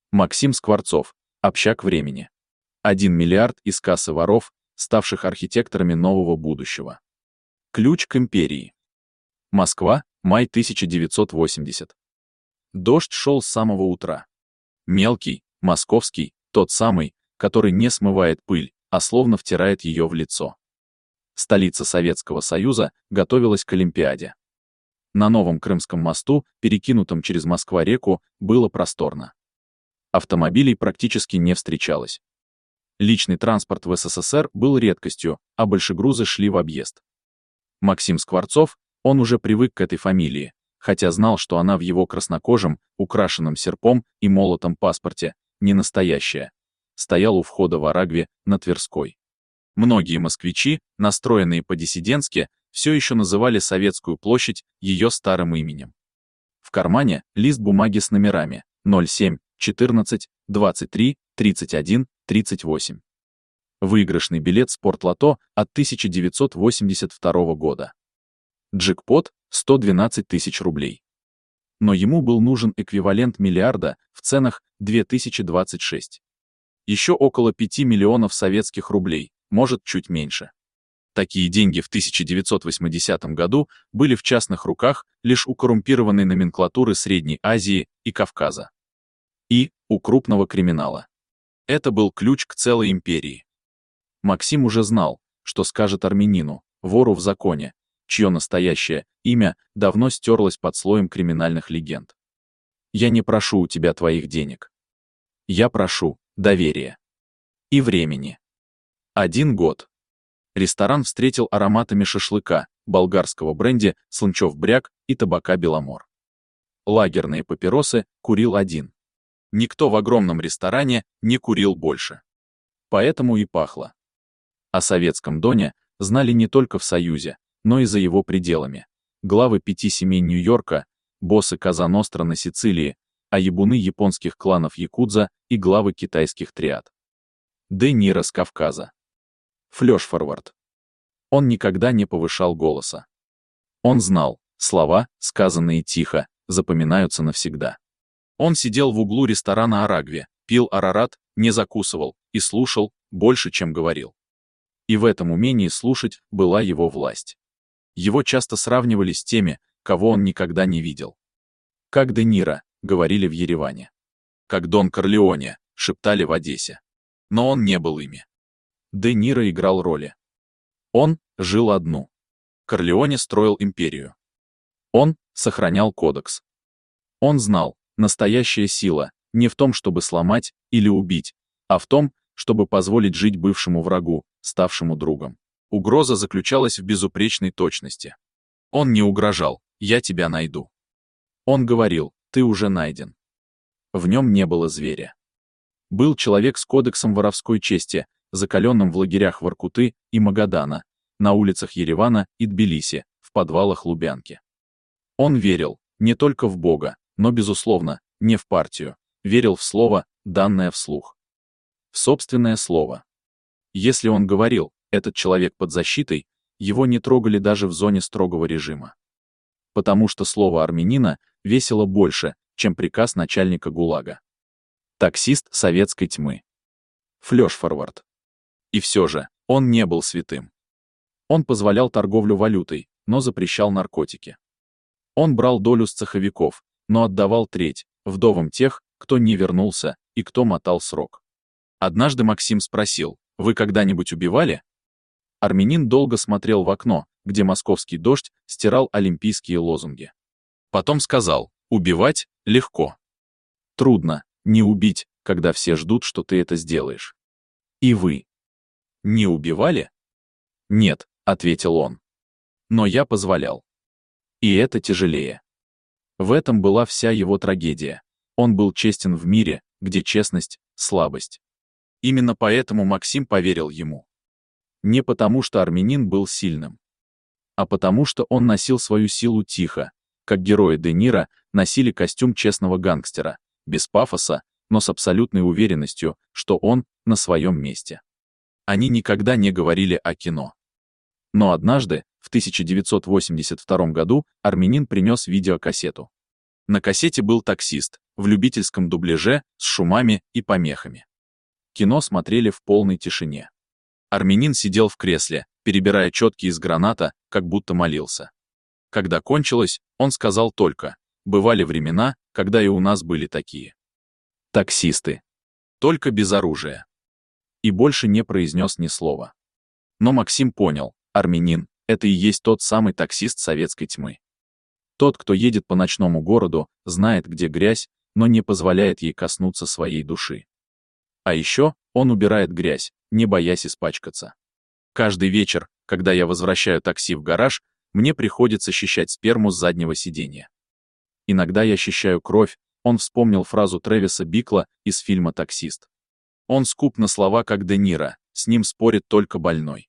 Максим Скворцов. Общак времени. 1 миллиард из кассы воров, ставших архитекторами нового будущего. Ключ к империи. Москва, май 1980. Дождь шел с самого утра. Мелкий, московский, тот самый, который не смывает пыль, а словно втирает ее в лицо. Столица Советского Союза готовилась к Олимпиаде. На новом Крымском мосту, перекинутом через Москва-реку, было просторно. Автомобилей практически не встречалось. Личный транспорт в СССР был редкостью, а большегрузы шли в объезд. Максим Скворцов, он уже привык к этой фамилии, хотя знал, что она в его краснокожем, украшенном серпом и молотом паспорте, не настоящая, стоял у входа в Арагве на Тверской. Многие москвичи, настроенные по-диссидентски, все еще называли Советскую площадь ее старым именем. В кармане лист бумаги с номерами 07, 14, 23, 31, 38. Выигрышный билет Спортлото от 1982 года. Джекпот — 112 тысяч рублей. Но ему был нужен эквивалент миллиарда в ценах 2026. Еще около 5 миллионов советских рублей, может, чуть меньше. Такие деньги в 1980 году были в частных руках лишь у коррумпированной номенклатуры Средней Азии и Кавказа. И у крупного криминала. Это был ключ к целой империи. Максим уже знал, что скажет армянину, вору в законе, чье настоящее имя давно стерлось под слоем криминальных легенд. «Я не прошу у тебя твоих денег. Я прошу доверия. И времени». 1 год. Ресторан встретил ароматами шашлыка, болгарского бренди «Слончов-бряк» и табака «Беломор». Лагерные папиросы курил один. Никто в огромном ресторане не курил больше. Поэтому и пахло. О советском Доне знали не только в Союзе, но и за его пределами. Главы 5 семей Нью-Йорка, боссы Коза Ностра на Сицилии, а ябуны японских кланов Якудза и главы китайских триад. Де Ниро с Кавказа. Флёш-форвард. Он никогда не повышал голоса. Он знал, слова, сказанные тихо, запоминаются навсегда. Он сидел в углу ресторана Арагве, пил арарат, не закусывал и слушал больше, чем говорил. И в этом умении слушать была его власть. Его часто сравнивали с теми, кого он никогда не видел. Как Де Ниро, говорили в Ереване. Как Дон Корлеоне, шептали в Одессе. Но он не был ими. Де Ниро играл роли. Он жил одну. Корлеоне строил империю. Он сохранял кодекс. Он знал, настоящая сила не в том, чтобы сломать или убить, а в том, чтобы позволить жить бывшему врагу, ставшему другом. Угроза заключалась в безупречной точности. Он не угрожал: «Я тебя найду». Он говорил: «Ты уже найден». В нем не было зверя. Был человек с кодексом воровской чести, закаленным в лагерях Воркуты и Магадана, на улицах Еревана и Тбилиси, в подвалах Лубянки. Он верил не только в Бога, но, безусловно, не в партию, верил в слово, данное вслух. В собственное слово. Если он говорил, этот человек под защитой, его не трогали даже в зоне строгого режима. Потому что слово армянина весило больше, чем приказ начальника ГУЛАГа. Таксист советской тьмы. Флёш-форвард. И все же, он не был святым. Он позволял торговлю валютой, но запрещал наркотики. Он брал долю с цеховиков, но отдавал треть вдовам тех, кто не вернулся и кто мотал срок. Однажды Максим спросил: «Вы когда-нибудь убивали?» Армянин долго смотрел в окно, где московский дождь стирал олимпийские лозунги. Потом сказал: «Убивать легко. Трудно не убить, когда все ждут, что ты это сделаешь». И вы не убивали? «Нет», — ответил он. «Но я позволял. И это тяжелее». В этом была вся его трагедия. Он был честен в мире, где честность — слабость. Именно поэтому Максим поверил ему. Не потому, что армянин был сильным, а потому, что он носил свою силу тихо, как герои Де Ниро носили костюм честного гангстера, без пафоса, но с абсолютной уверенностью, что он на своем месте. Они никогда не говорили о кино. Но однажды, в 1982 году, армянин принес видеокассету. На кассете был таксист, в любительском дубляже, с шумами и помехами. Кино смотрели в полной тишине. Армянин сидел в кресле, перебирая четки из граната, как будто молился. Когда кончилось, он сказал только: «Бывали времена, когда и у нас были такие таксисты. Только без оружия». И больше не произнес ни слова. Но Максим понял, армянин — это и есть тот самый таксист советской тьмы. Тот, кто едет по ночному городу, знает, где грязь, но не позволяет ей коснуться своей души. А еще он убирает грязь, не боясь испачкаться. Каждый вечер, когда я возвращаю такси в гараж, мне приходится счищать сперму с заднего сиденья. Иногда я счищаю кровь, он вспомнил фразу Трэвиса Бикла из фильма «Таксист». Он скуп на слова, как Де Ниро, с ним спорит только больной.